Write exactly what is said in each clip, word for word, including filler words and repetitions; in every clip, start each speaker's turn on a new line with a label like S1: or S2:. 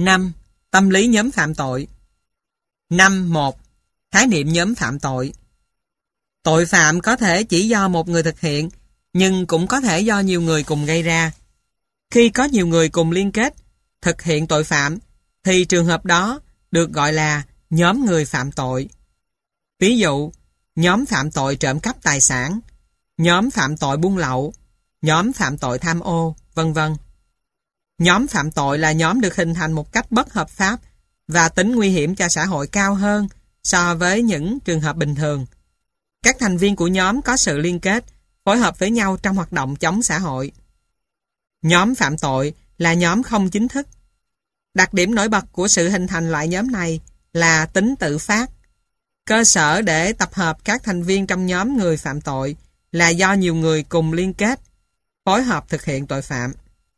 S1: năm. Tâm lý nhóm phạm tội. năm một. Khái niệm nhóm phạm tội. Tội phạm có thể chỉ do một người thực hiện, nhưng cũng có thể do nhiều người cùng gây ra. Khi có nhiều người cùng liên kết thực hiện tội phạm, thì trường hợp đó được gọi là nhóm người phạm tội. Ví dụ, nhóm phạm tội trộm cắp tài sản, nhóm phạm tội buôn lậu, nhóm phạm tội tham ô, vân vân. Nhóm phạm tội là nhóm được hình thành một cách bất hợp pháp và tính nguy hiểm cho xã hội cao hơn so với những trường hợp bình thường. Các thành viên của nhóm có sự liên kết, phối hợp với nhau trong hoạt động chống xã hội. Nhóm phạm tội là nhóm không chính thức. Đặc điểm nổi bật của sự hình thành loại nhóm này là tính tự phát. Cơ sở để tập hợp các thành viên trong nhóm người phạm tội là do nhiều người cùng liên kết, phối hợp thực hiện tội phạm.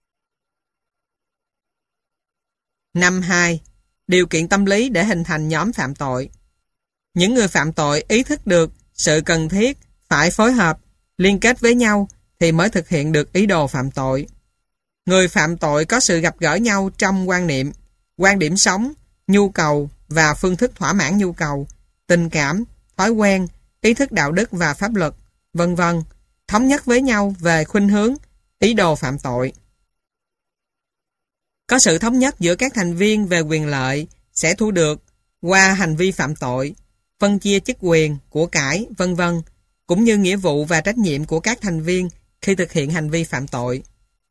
S1: năm hai. Điều kiện tâm lý để hình thành nhóm phạm tội. Những người phạm tội ý thức được sự cần thiết phải phối hợp, liên kết với nhau thì mới thực hiện được ý đồ phạm tội. Người phạm tội có sự gặp gỡ nhau trong quan niệm, quan điểm sống, nhu cầu và phương thức thỏa mãn nhu cầu, tình cảm, thói quen, ý thức đạo đức và pháp luật, vân vân, thống nhất với nhau về khuynh hướng, ý đồ phạm tội. Có sự thống nhất giữa các thành viên về quyền lợi sẽ thu được qua hành vi phạm tội, phân chia chức quyền, của cải, vân vân, cũng như nghĩa vụ và trách nhiệm của các thành viên khi thực hiện hành vi phạm tội.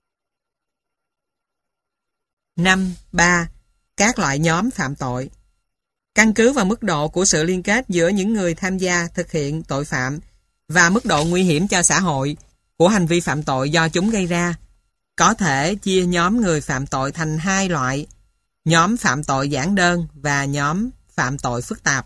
S1: năm ba. Các loại nhóm phạm tội. Căn cứ vào mức độ của sự liên kết giữa những người tham gia thực hiện tội phạm và mức độ nguy hiểm cho xã hội của hành vi phạm tội do chúng gây ra, có thể chia nhóm người phạm tội thành hai loại: nhóm phạm tội giản đơn và nhóm phạm tội phức tạp.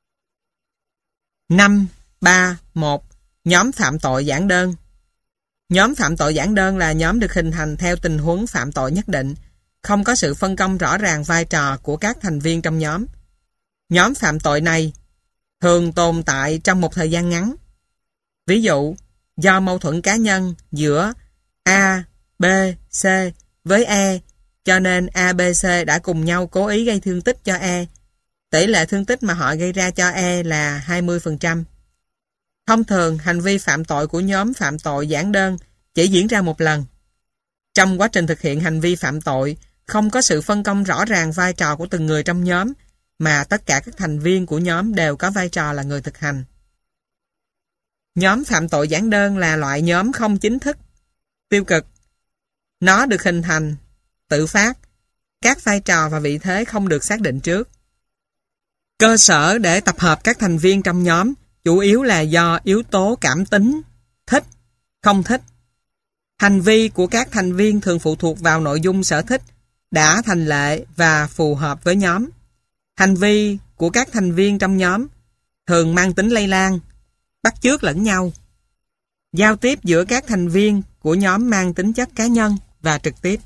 S1: năm ba một. Nhóm phạm tội giản đơn. Nhóm phạm tội giản đơn là nhóm được hình thành theo tình huống phạm tội nhất định, không có sự phân công rõ ràng vai trò của các thành viên trong nhóm. Nhóm phạm tội này thường tồn tại trong một thời gian ngắn. Ví dụ, do mâu thuẫn cá nhân giữa A, B, C với E, cho nên A, B, C đã cùng nhau cố ý gây thương tích cho E. Tỷ lệ thương tích mà họ gây ra cho E là hai mươi phần trăm. Thông thường, hành vi phạm tội của nhóm phạm tội giản đơn chỉ diễn ra một lần. Trong quá trình thực hiện hành vi phạm tội, không có sự phân công rõ ràng vai trò của từng người trong nhóm, mà tất cả các thành viên của nhóm đều có vai trò là người thực hành. Nhóm phạm tội giản đơn là loại nhóm không chính thức, tiêu cực. Nó được hình thành tự phát, các vai trò và vị thế không được xác định trước. Cơ sở để tập hợp các thành viên trong nhóm chủ yếu là do yếu tố cảm tính, thích, không thích. Hành vi của các thành viên thường phụ thuộc vào nội dung sở thích đã thành lệ và phù hợp với nhóm. Hành vi của các thành viên trong nhóm thường mang tính lây lan, bắt chước lẫn nhau. Giao tiếp giữa các thành viên của nhóm mang tính chất cá nhân và trực tiếp.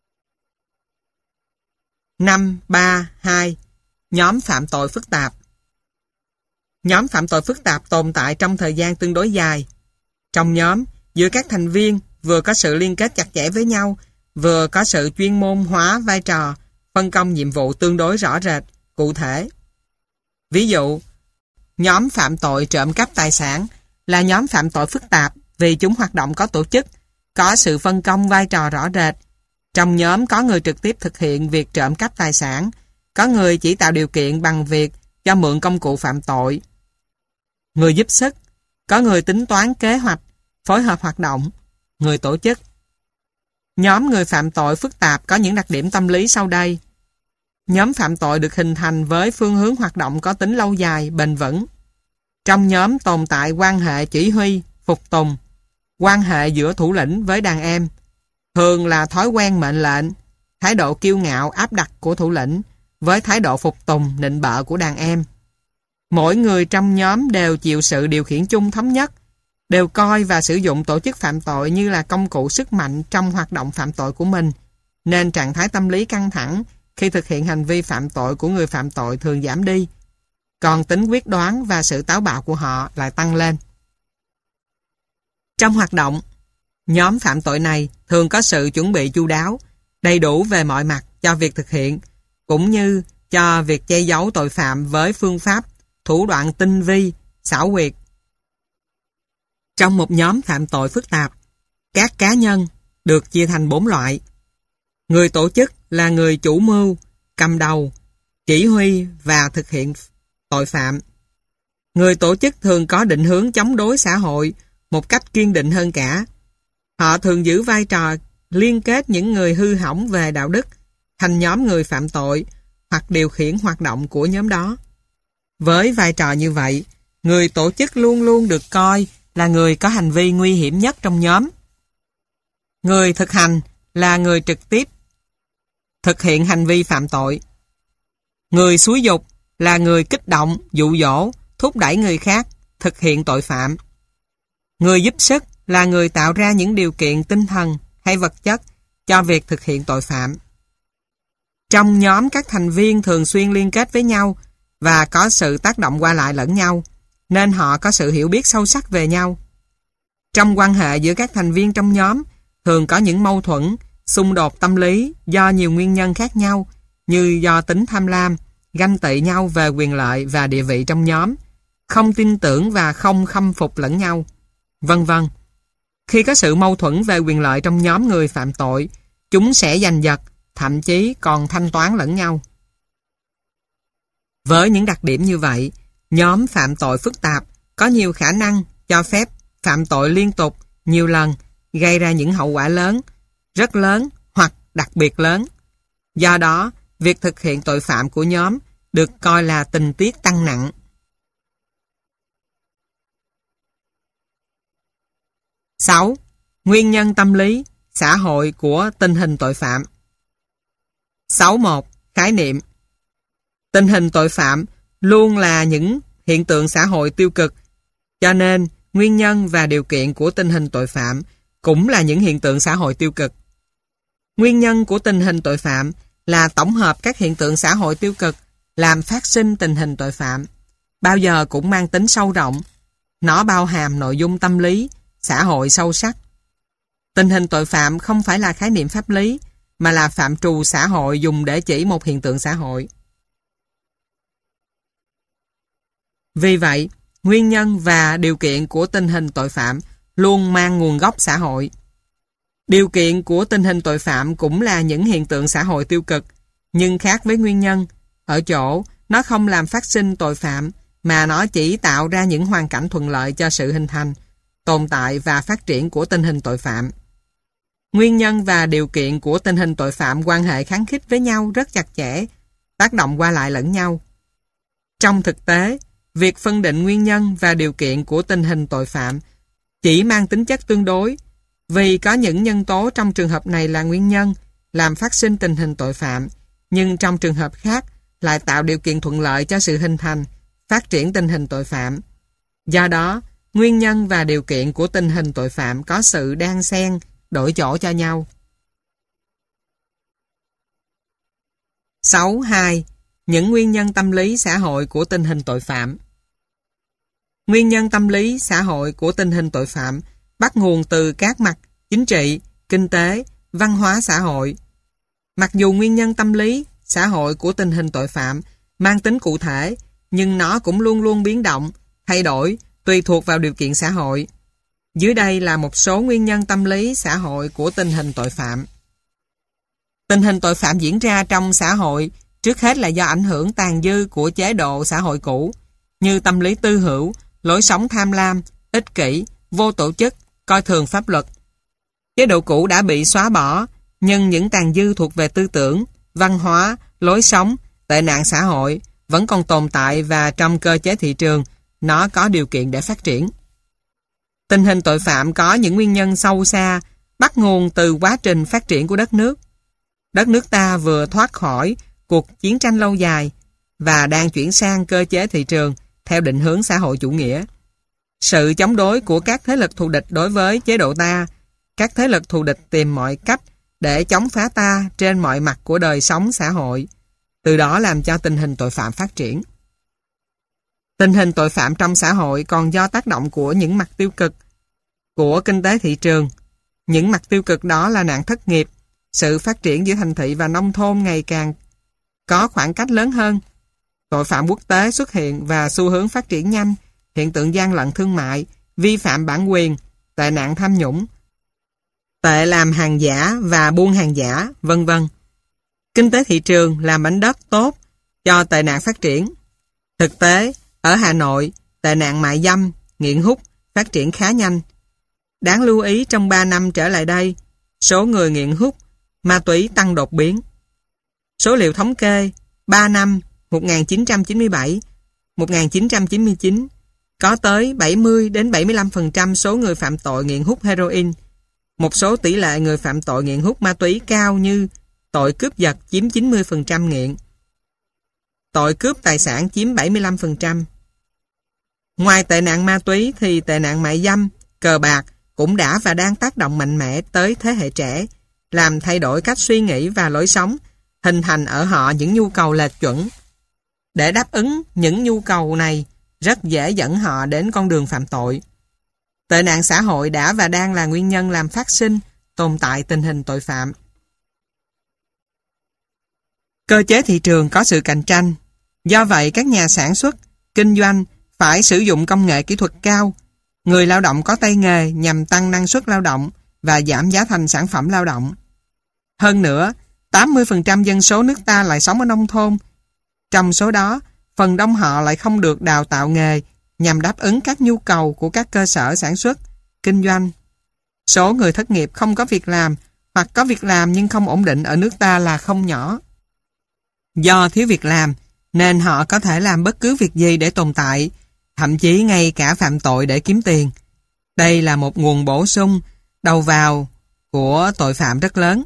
S1: năm ba hai. Nhóm phạm tội phức tạp. Nhóm phạm tội phức tạp tồn tại trong thời gian tương đối dài. Trong nhóm, giữa các thành viên vừa có sự liên kết chặt chẽ với nhau, vừa có sự chuyên môn hóa vai trò, phân công nhiệm vụ tương đối rõ rệt, cụ thể. Ví dụ, nhóm phạm tội trộm cắp tài sản là nhóm phạm tội phức tạp vì chúng hoạt động có tổ chức, có sự phân công vai trò rõ rệt. Trong nhóm có người trực tiếp thực hiện việc trộm cắp tài sản, có người chỉ tạo điều kiện bằng việc cho mượn công cụ phạm tội, người giúp sức, có người tính toán kế hoạch, phối hợp hoạt động, người tổ chức. Nhóm người phạm tội phức tạp có những đặc điểm tâm lý sau đây. Nhóm phạm tội được hình thành với phương hướng hoạt động có tính lâu dài, bền vững. Trong nhóm tồn tại quan hệ chỉ huy, phục tùng, quan hệ giữa thủ lĩnh với đàn em, thường là thói quen mệnh lệnh, thái độ kiêu ngạo áp đặt của thủ lĩnh với thái độ phục tùng nịnh bợ của đàn em. Mỗi người trong nhóm đều chịu sự điều khiển chung thống nhất, đều coi và sử dụng tổ chức phạm tội như là công cụ sức mạnh trong hoạt động phạm tội của mình, nên trạng thái tâm lý căng thẳng khi thực hiện hành vi phạm tội của người phạm tội thường giảm đi, còn tính quyết đoán và sự táo bạo của họ lại tăng lên. Trong hoạt động, nhóm phạm tội này thường có sự chuẩn bị chu đáo, đầy đủ về mọi mặt cho việc thực hiện, cũng như cho việc che giấu tội phạm với phương pháp, thủ đoạn tinh vi, xảo quyệt. Trong một nhóm phạm tội phức tạp, các cá nhân được chia thành bốn loại. Người tổ chức là người chủ mưu, cầm đầu, chỉ huy và thực hiện tội phạm. Người tổ chức thường có định hướng chống đối xã hội một cách kiên định hơn cả. Họ thường giữ vai trò liên kết những người hư hỏng về đạo đức thành nhóm người phạm tội hoặc điều khiển hoạt động của nhóm đó. Với vai trò như vậy, người tổ chức luôn luôn được coi là người có hành vi nguy hiểm nhất trong nhóm. Người thực hành là người trực tiếp thực hiện hành vi phạm tội. Người xúi giục là người kích động, dụ dỗ, thúc đẩy người khác thực hiện tội phạm. Người giúp sức là người tạo ra những điều kiện tinh thần hay vật chất cho việc thực hiện tội phạm. Trong nhóm, các thành viên thường xuyên liên kết với nhau và có sự tác động qua lại lẫn nhau, nên họ có sự hiểu biết sâu sắc về nhau. Trong quan hệ giữa các thành viên trong nhóm, thường có những mâu thuẫn, xung đột tâm lý do nhiều nguyên nhân khác nhau, như do tính tham lam, ganh tị nhau về quyền lợi và địa vị trong nhóm, không tin tưởng và không khâm phục lẫn nhau, vân vân. Khi có sự mâu thuẫn về quyền lợi trong nhóm người phạm tội, chúng sẽ giành giật, thậm chí còn thanh toán lẫn nhau. Với những đặc điểm như vậy, nhóm phạm tội phức tạp có nhiều khả năng cho phép phạm tội liên tục, nhiều lần, gây ra những hậu quả lớn, rất lớn hoặc đặc biệt lớn. Do đó, việc thực hiện tội phạm của nhóm được coi là tình tiết tăng nặng. sáu. Nguyên nhân tâm lý, xã hội của tình hình tội phạm. sáu một. Khái niệm. Tình hình tội phạm luôn là những hiện tượng xã hội tiêu cực, cho nên nguyên nhân và điều kiện của tình hình tội phạm cũng là những hiện tượng xã hội tiêu cực. Nguyên nhân của tình hình tội phạm là tổng hợp các hiện tượng xã hội tiêu cực làm phát sinh tình hình tội phạm, bao giờ cũng mang tính sâu rộng. Nó bao hàm nội dung tâm lý, xã hội sâu sắc. Tình hình tội phạm không phải là khái niệm pháp lý, mà là phạm trù xã hội dùng để chỉ một hiện tượng xã hội. Vì vậy, nguyên nhân và điều kiện của tình hình tội phạm luôn mang nguồn gốc xã hội. Điều kiện của tình hình tội phạm cũng là những hiện tượng xã hội tiêu cực, nhưng khác với nguyên nhân, ở chỗ nó không làm phát sinh tội phạm, mà nó chỉ tạo ra những hoàn cảnh thuận lợi cho sự hình thành, tồn tại và phát triển của tình hình tội phạm. Nguyên nhân và điều kiện của tình hình tội phạm quan hệ kháng khích với nhau rất chặt chẽ, tác động qua lại lẫn nhau. Trong thực tế, việc phân định nguyên nhân và điều kiện của tình hình tội phạm chỉ mang tính chất tương đối, vì có những nhân tố trong trường hợp này là nguyên nhân làm phát sinh tình hình tội phạm, nhưng trong trường hợp khác lại tạo điều kiện thuận lợi cho sự hình thành, phát triển tình hình tội phạm. Do đó, nguyên nhân và điều kiện của tình hình tội phạm có sự đan xen, đổi chỗ cho nhau. sáu hai. Những nguyên nhân tâm lý xã hội của tình hình tội phạm. Nguyên nhân tâm lý xã hội của tình hình tội phạm bắt nguồn từ các mặt chính trị, kinh tế, văn hóa xã hội. Mặc dù nguyên nhân tâm lý xã hội của tình hình tội phạm mang tính cụ thể, nhưng nó cũng luôn luôn biến động, thay đổi, tùy thuộc vào điều kiện xã hội. Dưới đây là một số nguyên nhân tâm lý xã hội của tình hình tội phạm. Tình hình tội phạm diễn ra trong xã hội trước hết là do ảnh hưởng tàn dư của chế độ xã hội cũ, như tâm lý tư hữu, lối sống tham lam, ích kỷ, vô tổ chức, coi thường pháp luật. Chế độ cũ đã bị xóa bỏ, nhưng những tàn dư thuộc về tư tưởng, văn hóa, lối sống, tệ nạn xã hội vẫn còn tồn tại, và trong cơ chế thị trường, nó có điều kiện để phát triển. Tình hình tội phạm có những nguyên nhân sâu xa, bắt nguồn từ quá trình phát triển của đất nước. Đất nước ta vừa thoát khỏi cuộc chiến tranh lâu dài và đang chuyển sang cơ chế thị trường theo định hướng xã hội chủ nghĩa. Sự chống đối của các thế lực thù địch đối với chế độ ta, các thế lực thù địch tìm mọi cách để chống phá ta trên mọi mặt của đời sống xã hội, từ đó làm cho tình hình tội phạm phát triển. Tình hình tội phạm trong xã hội còn do tác động của những mặt tiêu cực của kinh tế thị trường. Những mặt tiêu cực đó là nạn thất nghiệp, sự phát triển giữa thành thị và nông thôn ngày càng có khoảng cách lớn hơn. Tội phạm quốc tế xuất hiện và xu hướng phát triển nhanh, hiện tượng gian lận thương mại, vi phạm bản quyền, tệ nạn tham nhũng, tệ làm hàng giả và buôn hàng giả, vân vân. Kinh tế thị trường là mảnh đất tốt cho tệ nạn phát triển. Thực tế, ở Hà Nội, tệ nạn mại dâm, nghiện hút phát triển khá nhanh. Đáng lưu ý trong ba năm trở lại đây, số người nghiện hút, ma túy tăng đột biến. Số liệu thống kê ba năm một nghìn chín trăm chín mươi bảy đến một nghìn chín trăm chín mươi chín có tới bảy mươi đến bảy mươi lăm phần trăm số người phạm tội nghiện hút heroin. Một số tỷ lệ người phạm tội nghiện hút ma túy cao như tội cướp giật chiếm chín mươi phần trăm nghiện. Tội cướp tài sản chiếm bảy mươi lăm phần trăm. Ngoài tệ nạn ma túy thì tệ nạn mại dâm, cờ bạc cũng đã và đang tác động mạnh mẽ tới thế hệ trẻ, làm thay đổi cách suy nghĩ và lối sống, hình thành ở họ những nhu cầu lệch chuẩn. Để đáp ứng những nhu cầu này, rất dễ dẫn họ đến con đường phạm tội. Tệ nạn xã hội đã và đang là nguyên nhân làm phát sinh, tồn tại tình hình tội phạm. Cơ chế thị trường có sự cạnh tranh. Do vậy, các nhà sản xuất, kinh doanh phải sử dụng công nghệ kỹ thuật cao, người lao động có tay nghề nhằm tăng năng suất lao động và giảm giá thành sản phẩm lao động. Hơn nữa, tám mươi phần trăm dân số nước ta lại sống ở nông thôn. Trong số đó, phần đông họ lại không được đào tạo nghề nhằm đáp ứng các nhu cầu của các cơ sở sản xuất, kinh doanh. Số người thất nghiệp không có việc làm hoặc có việc làm nhưng không ổn định ở nước ta là không nhỏ. Do thiếu việc làm nên họ có thể làm bất cứ việc gì để tồn tại, thậm chí ngay cả phạm tội để kiếm tiền. Đây là một nguồn bổ sung, đầu vào của tội phạm rất lớn.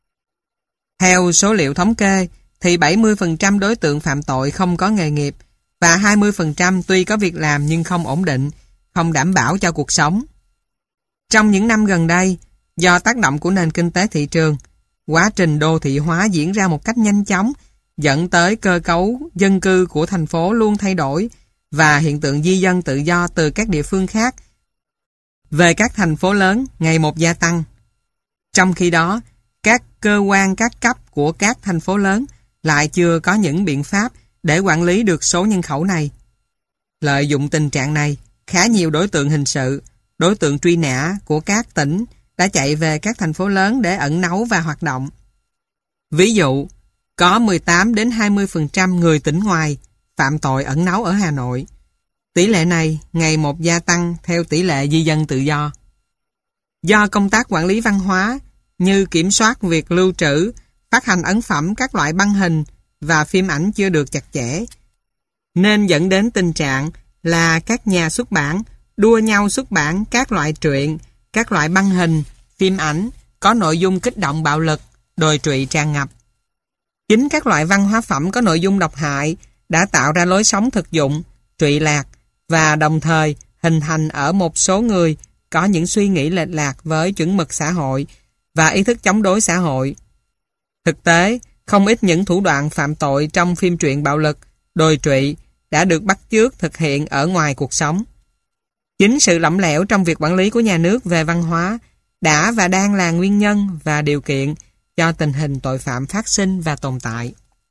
S1: Theo số liệu thống kê, thì bảy mươi phần trăm đối tượng phạm tội không có nghề nghiệp và hai mươi phần trăm tuy có việc làm nhưng không ổn định, không đảm bảo cho cuộc sống. Trong những năm gần đây, do tác động của nền kinh tế thị trường, quá trình đô thị hóa diễn ra một cách nhanh chóng, dẫn tới cơ cấu dân cư của thành phố luôn thay đổi và hiện tượng di dân tự do từ các địa phương khác về các thành phố lớn ngày một gia tăng. Trong khi đó, các cơ quan các cấp của các thành phố lớn lại chưa có những biện pháp để quản lý được số nhân khẩu này. Lợi dụng tình trạng này, khá nhiều đối tượng hình sự, đối tượng truy nã của các tỉnh đã chạy về các thành phố lớn để ẩn náu và hoạt động. Ví dụ, có mười tám đến hai mươi phần trăm người tỉnh ngoài phạm tội ẩn náu ở Hà Nội. Tỷ lệ này ngày một gia tăng theo tỷ lệ di dân tự do. Do công tác quản lý văn hóa như kiểm soát việc lưu trữ, phát hành ấn phẩm các loại băng hình và phim ảnh chưa được chặt chẽ, nên dẫn đến tình trạng là các nhà xuất bản đua nhau xuất bản các loại truyện, các loại băng hình, phim ảnh có nội dung kích động bạo lực, đồi trụy tràn ngập. Chính các loại văn hóa phẩm có nội dung độc hại đã tạo ra lối sống thực dụng, trụy lạc và đồng thời hình thành ở một số người có những suy nghĩ lệch lạc với chuẩn mực xã hội và ý thức chống đối xã hội. Thực tế, không ít những thủ đoạn phạm tội trong phim truyện bạo lực, đồi trụy đã được bắt chước thực hiện ở ngoài cuộc sống. Chính sự lỏng lẻo trong việc quản lý của nhà nước về văn hóa đã và đang là nguyên nhân và điều kiện cho tình hình tội phạm phát sinh và tồn tại.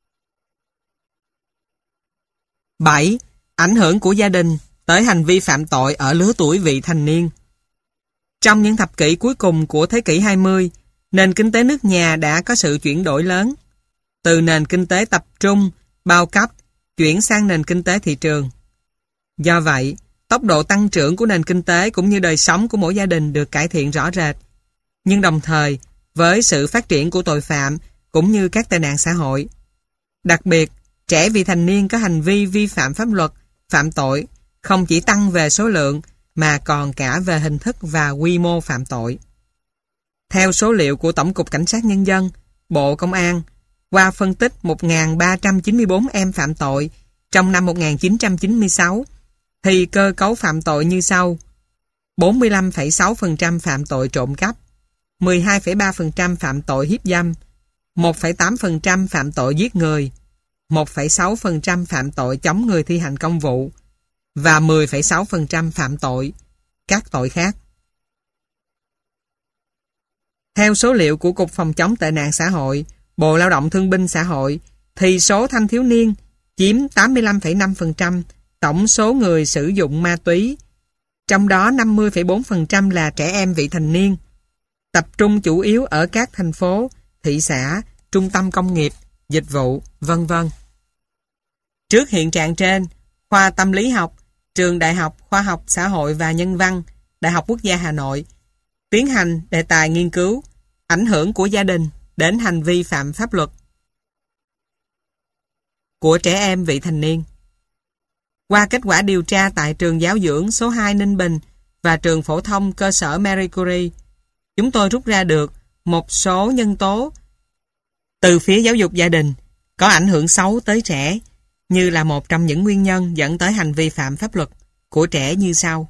S1: bảy. Ảnh hưởng của gia đình tới hành vi phạm tội ở lứa tuổi vị thành niên. Trong những thập kỷ cuối cùng của thế kỷ hai mươi, nền kinh tế nước nhà đã có sự chuyển đổi lớn. Từ nền kinh tế tập trung, bao cấp, chuyển sang nền kinh tế thị trường. Do vậy, tốc độ tăng trưởng của nền kinh tế cũng như đời sống của mỗi gia đình được cải thiện rõ rệt. Nhưng đồng thời, với sự phát triển của tội phạm cũng như các tệ nạn xã hội. Đặc biệt, trẻ vị thành niên có hành vi vi phạm pháp luật, phạm tội không chỉ tăng về số lượng mà còn cả về hình thức và quy mô phạm tội. Theo số liệu của Tổng cục Cảnh sát Nhân dân, Bộ Công an, qua phân tích một nghìn ba trăm chín mươi tư em phạm tội trong năm một nghìn chín trăm chín mươi sáu, thì cơ cấu phạm tội như sau: bốn mươi lăm phẩy sáu phần trăm phạm tội trộm cắp, mười hai phẩy ba phần trăm phạm tội hiếp dâm, một phẩy tám phần trăm phạm tội giết người, một phẩy sáu phần trăm phạm tội chống người thi hành công vụ và mười phẩy sáu phần trăm phạm tội các tội khác. Theo số liệu của Cục Phòng chống tệ nạn xã hội, Bộ Lao động Thương binh Xã hội, thì số thanh thiếu niên chiếm tám mươi lăm phẩy năm phần trăm tổng số người sử dụng ma túy, trong đó năm mươi phẩy bốn phần trăm là trẻ em vị thành niên, tập trung chủ yếu ở các thành phố, thị xã, trung tâm công nghiệp, dịch vụ, vân vân. Trước hiện trạng trên, khoa tâm lý học, trường Đại học Khoa học Xã hội và Nhân văn, Đại học Quốc gia Hà Nội tiến hành đề tài nghiên cứu ảnh hưởng của gia đình đến hành vi phạm pháp luật của trẻ em vị thành niên. Qua kết quả điều tra tại trường giáo dưỡng số hai Ninh Bình và trường phổ thông cơ sở Marie Curie, chúng tôi rút ra được một số nhân tố từ phía giáo dục gia đình có ảnh hưởng xấu tới trẻ như là một trong những nguyên nhân dẫn tới hành vi phạm pháp luật của trẻ như sau.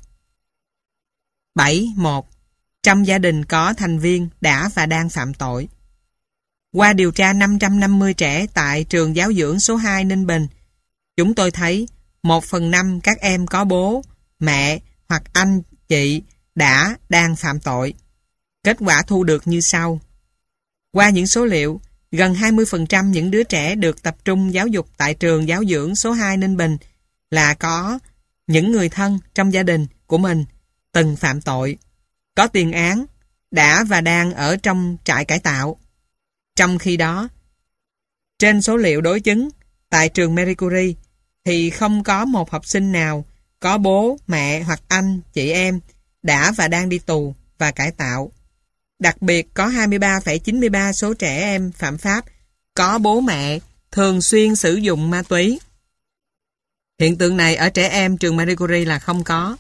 S1: bảy. một. Trong gia đình có thành viên đã và đang phạm tội. Qua điều tra năm trăm năm mươi trẻ tại trường giáo dưỡng số hai Ninh Bình, chúng tôi thấy một phần năm các em có bố, mẹ hoặc anh, chị đã đang phạm tội. Kết quả thu được như sau. Qua những số liệu, gần hai mươi phần trăm những đứa trẻ được tập trung giáo dục tại trường giáo dưỡng số hai Ninh Bình là có những người thân trong gia đình của mình từng phạm tội, có tiền án, đã và đang ở trong trại cải tạo. Trong khi đó, trên số liệu đối chứng tại trường Marie Curie thì không có một học sinh nào có bố, mẹ hoặc anh, chị em đã và đang đi tù và cải tạo. Đặc biệt có hai mươi ba phẩy chín mươi ba số trẻ em phạm pháp có bố mẹ thường xuyên sử dụng ma túy. Hiện tượng này ở trẻ em trường Marie Curie là không có.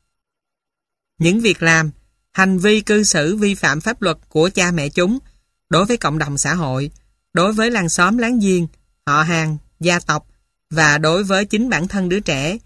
S1: Những việc làm, hành vi cư xử vi phạm pháp luật của cha mẹ chúng đối với cộng đồng xã hội, đối với làng xóm láng giềng, họ hàng, gia tộc và đối với chính bản thân đứa trẻ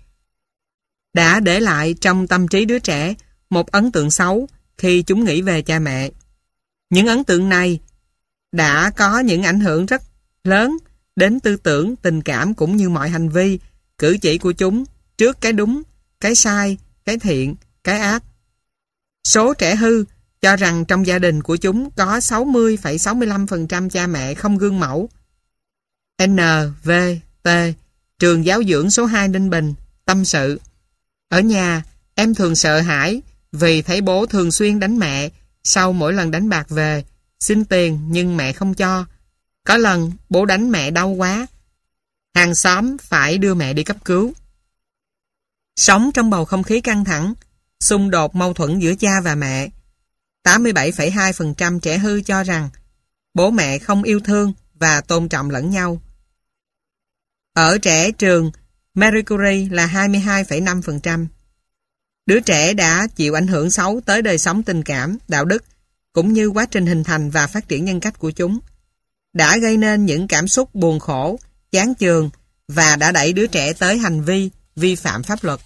S1: đã để lại trong tâm trí đứa trẻ một ấn tượng xấu khi chúng nghĩ về cha mẹ. Những ấn tượng này đã có những ảnh hưởng rất lớn đến tư tưởng, tình cảm cũng như mọi hành vi, cử chỉ của chúng trước cái đúng, cái sai, cái thiện, cái ác. Số trẻ hư cho rằng trong gia đình của chúng có sáu mươi phẩy sáu mươi lăm phần trăm cha mẹ không gương mẫu. en vê tê, trường giáo dưỡng số hai Ninh Bình, tâm sự. Ở nhà, em thường sợ hãi vì thấy bố thường xuyên đánh mẹ sau mỗi lần đánh bạc về, xin tiền nhưng mẹ không cho. Có lần bố đánh mẹ đau quá, hàng xóm phải đưa mẹ đi cấp cứu. Sống trong bầu không khí căng thẳng, xung đột mâu thuẫn giữa cha và mẹ. tám mươi bảy phẩy hai phần trăm trẻ hư cho rằng bố mẹ không yêu thương và tôn trọng lẫn nhau. Ở trẻ trường Marie Curie là hai mươi hai phẩy năm phần trăm. Đứa trẻ đã chịu ảnh hưởng xấu tới đời sống tình cảm, đạo đức, cũng như quá trình hình thành và phát triển nhân cách của chúng. Đã gây nên những cảm xúc buồn khổ, chán chường và đã đẩy đứa trẻ tới hành vi vi phạm pháp luật.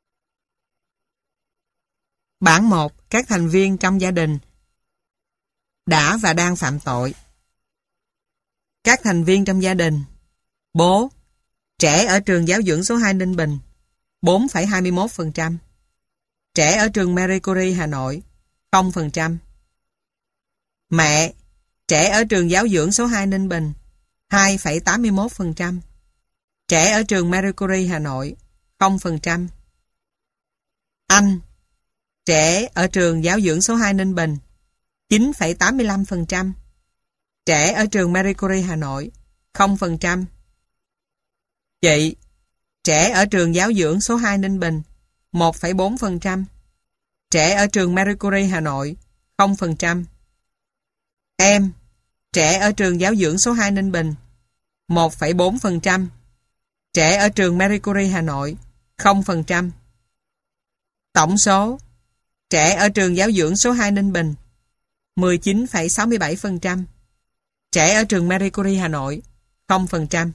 S1: Bản một. Các thành viên trong gia đình đã và đang phạm tội. Các thành viên trong gia đình: bố, trẻ ở trường giáo dưỡng số hai Ninh Bình, bốn phẩy hai mươi mốt phần trăm. Trẻ ở trường Marie Curie Hà Nội, không phần trăm. Mẹ, trẻ ở trường giáo dưỡng số hai Ninh Bình, hai phẩy tám mươi mốt phần trăm. Trẻ ở trường Marie Curie Hà Nội, không phần trăm. Anh, trẻ ở trường giáo dưỡng số hai Ninh Bình, chín phẩy tám mươi lăm phần trăm. Trẻ ở trường Marie Curie Hà Nội, không phần trăm. Chị, trẻ ở trường giáo dưỡng số hai Ninh Bình, một phẩy bốn phần trăm. Trẻ ở trường Marie Curie Hà Nội, không phần trăm. Em, trẻ ở trường giáo dưỡng số hai Ninh Bình, một phẩy bốn phần trăm. Trẻ ở trường Marie Curie Hà Nội, không phần trăm. Tổng số: trẻ ở trường giáo dưỡng số hai Ninh Bình, mười chín phẩy sáu mươi bảy phần trăm. Trẻ ở trường Marie Curie Hà Nội, không phần trăm.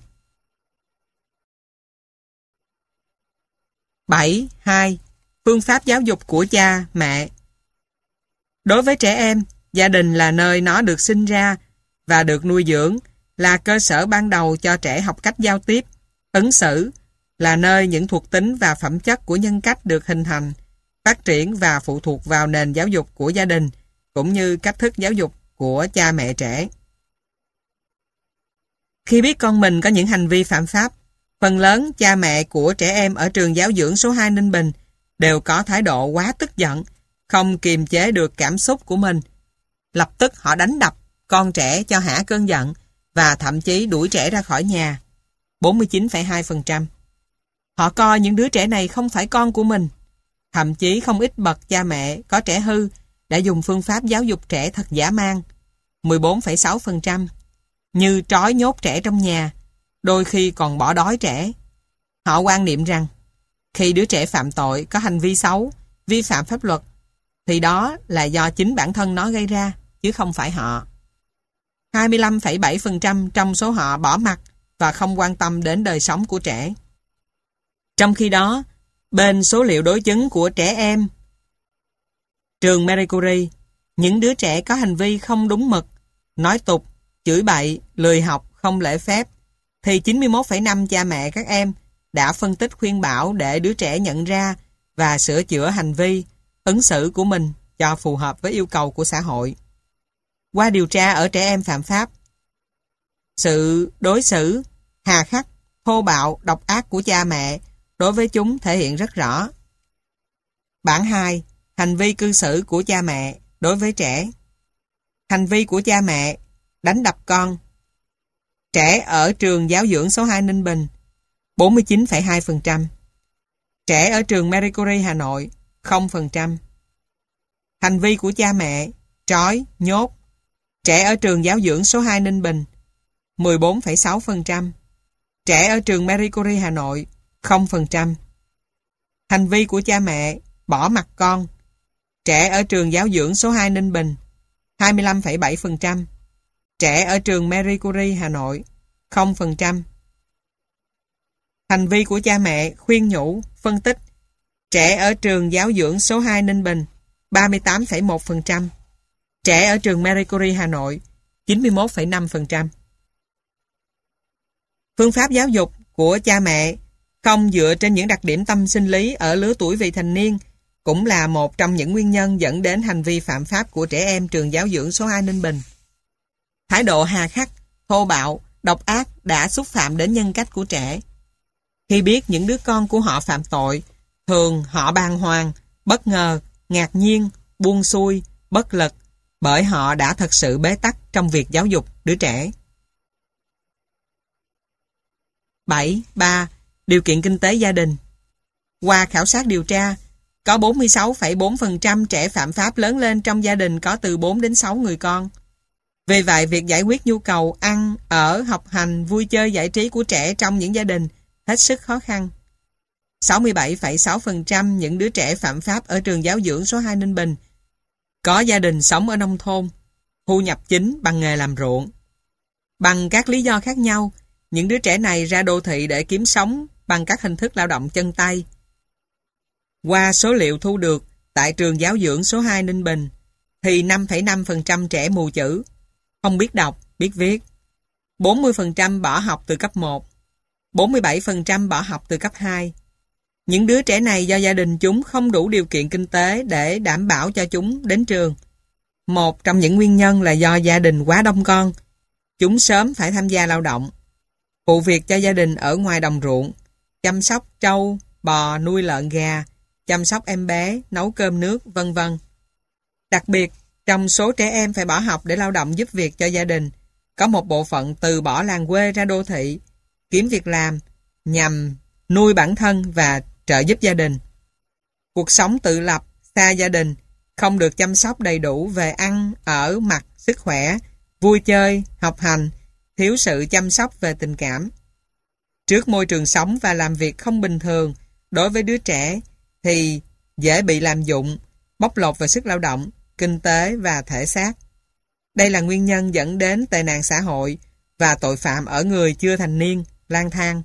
S1: bảy. hai. Phương pháp giáo dục của cha, mẹ. Đối với trẻ em, gia đình là nơi nó được sinh ra và được nuôi dưỡng, là cơ sở ban đầu cho trẻ học cách giao tiếp, ứng xử, là nơi những thuộc tính và phẩm chất của nhân cách được hình thành, phát triển và phụ thuộc vào nền giáo dục của gia đình, cũng như cách thức giáo dục của cha mẹ trẻ. Khi biết con mình có những hành vi phạm pháp, phần lớn cha mẹ của trẻ em ở trường giáo dưỡng số hai Ninh Bình đều có thái độ quá tức giận, không kiềm chế được cảm xúc của mình. Lập tức họ đánh đập con trẻ cho hả cơn giận và thậm chí đuổi trẻ ra khỏi nhà. bốn mươi chín phẩy hai phần trăm. Họ coi những đứa trẻ này không phải con của mình. Thậm chí không ít bậc cha mẹ có trẻ hư đã dùng phương pháp giáo dục trẻ thật dã man. mười bốn phẩy sáu phần trăm. Như trói nhốt trẻ trong nhà, đôi khi còn bỏ đói trẻ. Họ quan niệm rằng khi đứa trẻ phạm tội có hành vi xấu, vi phạm pháp luật, thì đó là do chính bản thân nó gây ra, chứ không phải họ. hai mươi lăm phẩy bảy phần trăm trong số họ bỏ mặc và không quan tâm đến đời sống của trẻ. Trong khi đó, bên số liệu đối chứng của trẻ em trường Marie Curie, những đứa trẻ có hành vi không đúng mực, nói tục, chửi bậy, lười học, không lễ phép, thì chín mươi mốt phẩy năm cha mẹ các em đã phân tích khuyên bảo để đứa trẻ nhận ra và sửa chữa hành vi, ứng xử của mình cho phù hợp với yêu cầu của xã hội. Qua điều tra ở trẻ em phạm pháp, sự đối xử hà khắc, thô bạo, độc ác của cha mẹ đối với chúng thể hiện rất rõ. Bản hai. Hành vi cư xử của cha mẹ đối với trẻ. Hành vi của cha mẹ: đánh đập con. Trẻ ở trường giáo dưỡng số hai Ninh Bình bốn mươi chín phẩy hai phần trăm. Trẻ ở trường Marie Curie Hà Nội không phần trăm. Hành vi của cha mẹ: trói, nhốt. Trẻ ở trường giáo dưỡng số hai Ninh Bình mười bốn phẩy sáu phần trăm. Trẻ ở trường Marie Curie Hà Nội không phần trăm. Hành vi của cha mẹ: bỏ mặc con. Trẻ ở trường giáo dưỡng số hai Ninh Bình hai mươi lăm phẩy bảy phần trăm. Trẻ ở trường Marie Curie Hà Nội không phần trăm. Hành vi của cha mẹ: khuyên nhủ, phân tích. Trẻ ở trường giáo dưỡng số hai Ninh Bình ba mươi tám phẩy một phần trăm. Trẻ ở trường Marie Curie Hà Nội chín mươi mốt phẩy năm phần trăm. Phương pháp giáo dục của cha mẹ không dựa trên những đặc điểm tâm sinh lý ở lứa tuổi vị thành niên cũng là một trong những nguyên nhân dẫn đến hành vi phạm pháp của trẻ em trường giáo dưỡng số hai Ninh Bình. Thái độ hà khắc, thô bạo, độc ác đã xúc phạm đến nhân cách của trẻ. Khi biết những đứa con của họ phạm tội, thường họ bàng hoàng, bất ngờ, ngạc nhiên, buông xuôi, bất lực, bởi họ đã thật sự bế tắc trong việc giáo dục đứa trẻ. bảy. ba. Điều kiện kinh tế gia đình. Qua khảo sát điều tra, có bốn mươi sáu phẩy bốn phần trăm trẻ phạm pháp lớn lên trong gia đình có từ bốn đến sáu người con. Vì vậy, việc giải quyết nhu cầu ăn, ở, học hành, vui chơi, giải trí của trẻ trong những gia đình hết sức khó khăn. sáu mươi bảy phẩy sáu phần trăm những đứa trẻ phạm pháp ở trường giáo dưỡng số hai Ninh Bình có gia đình sống ở nông thôn, thu nhập chính bằng nghề làm ruộng. Bằng các lý do khác nhau, những đứa trẻ này ra đô thị để kiếm sống bằng các hình thức lao động chân tay. Qua số liệu thu được tại trường giáo dưỡng số hai Ninh Bình, thì năm phẩy năm phần trăm trẻ mù chữ, không biết đọc, biết viết. bốn mươi phần trăm bỏ học từ cấp một, bốn mươi bảy phần trăm bỏ học từ cấp hai. Những đứa trẻ này do gia đình chúng không đủ điều kiện kinh tế để đảm bảo cho chúng đến trường. Một trong những nguyên nhân là do gia đình quá đông con, chúng sớm phải tham gia lao động, phụ việc cho gia đình ở ngoài đồng ruộng, chăm sóc trâu, bò, nuôi lợn gà, chăm sóc em bé, nấu cơm nước, vân vân. Đặc biệt, trong số trẻ em phải bỏ học để lao động giúp việc cho gia đình, có một bộ phận từ bỏ làng quê ra đô thị, kiếm việc làm, nhằm nuôi bản thân và trợ giúp gia đình. Cuộc sống tự lập, xa gia đình, không được chăm sóc đầy đủ về ăn, ở, mặc, sức khỏe, vui chơi, học hành, thiếu sự chăm sóc về tình cảm. Trước môi trường sống và làm việc không bình thường đối với đứa trẻ thì dễ bị lạm dụng, bóc lột về sức lao động, kinh tế và thể xác. Đây là nguyên nhân dẫn đến tệ nạn xã hội và tội phạm ở người chưa thành niên, lang thang.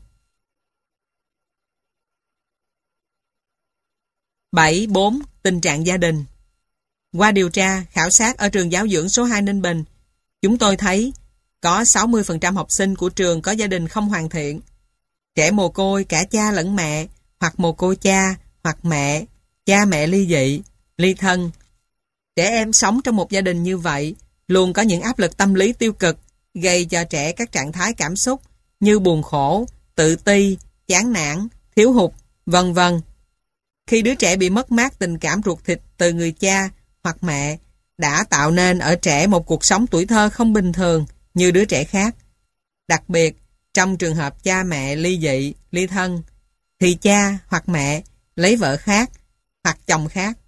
S1: bảy. bốn. Tình trạng gia đình. Qua điều tra, khảo sát ở trường giáo dưỡng số hai Ninh Bình, chúng tôi thấy có sáu mươi phần trăm học sinh của trường có gia đình không hoàn thiện. Trẻ mồ côi cả cha lẫn mẹ, hoặc mồ côi cha, hoặc mẹ, cha mẹ ly dị, ly thân. Trẻ em sống trong một gia đình như vậy luôn có những áp lực tâm lý tiêu cực gây cho trẻ các trạng thái cảm xúc như buồn khổ, tự ti, chán nản, thiếu hụt, vân vân. Khi đứa trẻ bị mất mát tình cảm ruột thịt từ người cha hoặc mẹ đã tạo nên ở trẻ một cuộc sống tuổi thơ không bình thường như đứa trẻ khác. Đặc biệt, trong trường hợp cha mẹ ly dị, ly thân, thì cha hoặc mẹ lấy vợ khác hoặc chồng khác.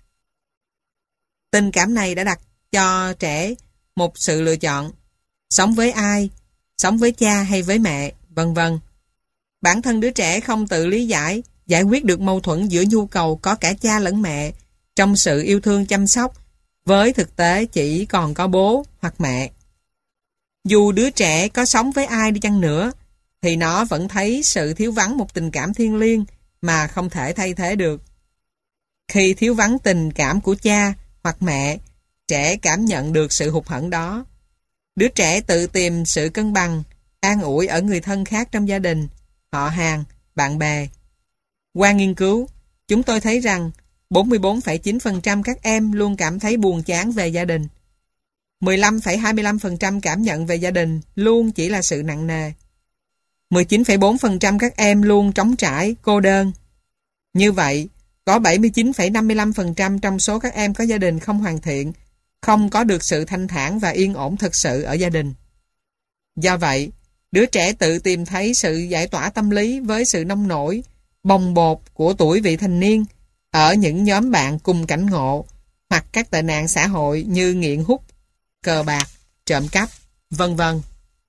S1: Tình cảm này đã đặt cho trẻ một sự lựa chọn, sống với ai, sống với cha hay với mẹ, vân vân. Bản thân đứa trẻ không tự lý giải, giải quyết được mâu thuẫn giữa nhu cầu có cả cha lẫn mẹ trong sự yêu thương chăm sóc, với thực tế chỉ còn có bố hoặc mẹ. Dù đứa trẻ có sống với ai đi chăng nữa, thì nó vẫn thấy sự thiếu vắng một tình cảm thiêng liêng mà không thể thay thế được. Khi thiếu vắng tình cảm của cha hoặc mẹ, trẻ cảm nhận được sự hụt hẫng đó. Đứa trẻ tự tìm sự cân bằng, an ủi ở người thân khác trong gia đình, họ hàng, bạn bè. Qua nghiên cứu, chúng tôi thấy rằng bốn mươi bốn phẩy chín phần trăm các em luôn cảm thấy buồn chán về gia đình. mười lăm phẩy hai mươi lăm phần trăm cảm nhận về gia đình luôn chỉ là sự nặng nề. mười chín phẩy bốn phần trăm các em luôn trống trải, cô đơn. Như vậy, có bảy mươi chín phẩy năm mươi lăm phần trăm trong số các em có gia đình không hoàn thiện, không có được sự thanh thản và yên ổn thực sự ở gia đình. Do vậy, đứa trẻ tự tìm thấy sự giải tỏa tâm lý với sự nông nổi, bồng bột của tuổi vị thành niên ở những nhóm bạn cùng cảnh ngộ hoặc các tệ nạn xã hội như nghiện hút, cờ bạc, trộm cắp, vân vân.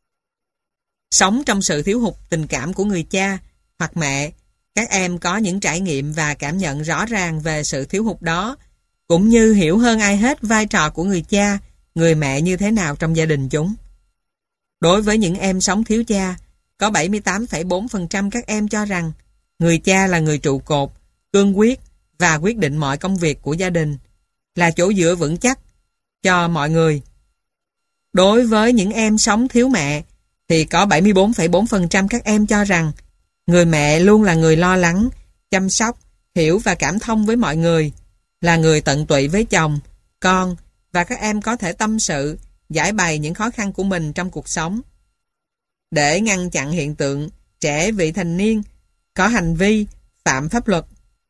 S1: Sống trong sự thiếu hụt tình cảm của người cha hoặc mẹ, các em có những trải nghiệm và cảm nhận rõ ràng về sự thiếu hụt đó, cũng như hiểu hơn ai hết vai trò của người cha, người mẹ như thế nào trong gia đình chúng. Đối với những em sống thiếu cha, có bảy mươi tám phẩy bốn phần trăm các em cho rằng người cha là người trụ cột, cương quyết và quyết định mọi công việc của gia đình, là chỗ dựa vững chắc cho mọi người. Đối với những em sống thiếu mẹ, thì có bảy mươi bốn phẩy bốn phần trăm các em cho rằng người mẹ luôn là người lo lắng, chăm sóc, hiểu và cảm thông với mọi người, là người tận tụy với chồng, con và các em có thể tâm sự, giải bày những khó khăn của mình trong cuộc sống. Để ngăn chặn hiện tượng trẻ vị thành niên có hành vi phạm pháp luật,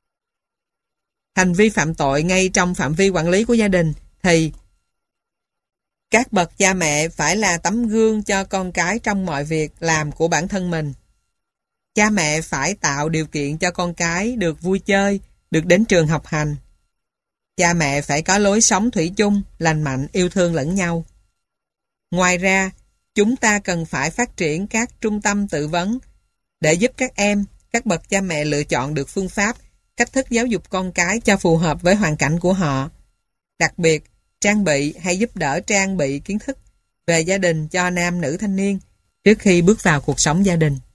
S1: hành vi phạm tội ngay trong phạm vi quản lý của gia đình, thì các bậc cha mẹ phải là tấm gương cho con cái trong mọi việc làm của bản thân mình. Cha mẹ phải tạo điều kiện cho con cái được vui chơi, được đến trường học hành. Cha mẹ phải có lối sống thủy chung, lành mạnh, yêu thương lẫn nhau. Ngoài ra, chúng ta cần phải phát triển các trung tâm tự vấn để giúp các em, các bậc cha mẹ lựa chọn được phương pháp, cách thức giáo dục con cái cho phù hợp với hoàn cảnh của họ. Đặc biệt, trang bị hay giúp đỡ trang bị kiến thức về gia đình cho nam nữ thanh niên trước khi bước vào cuộc sống gia đình.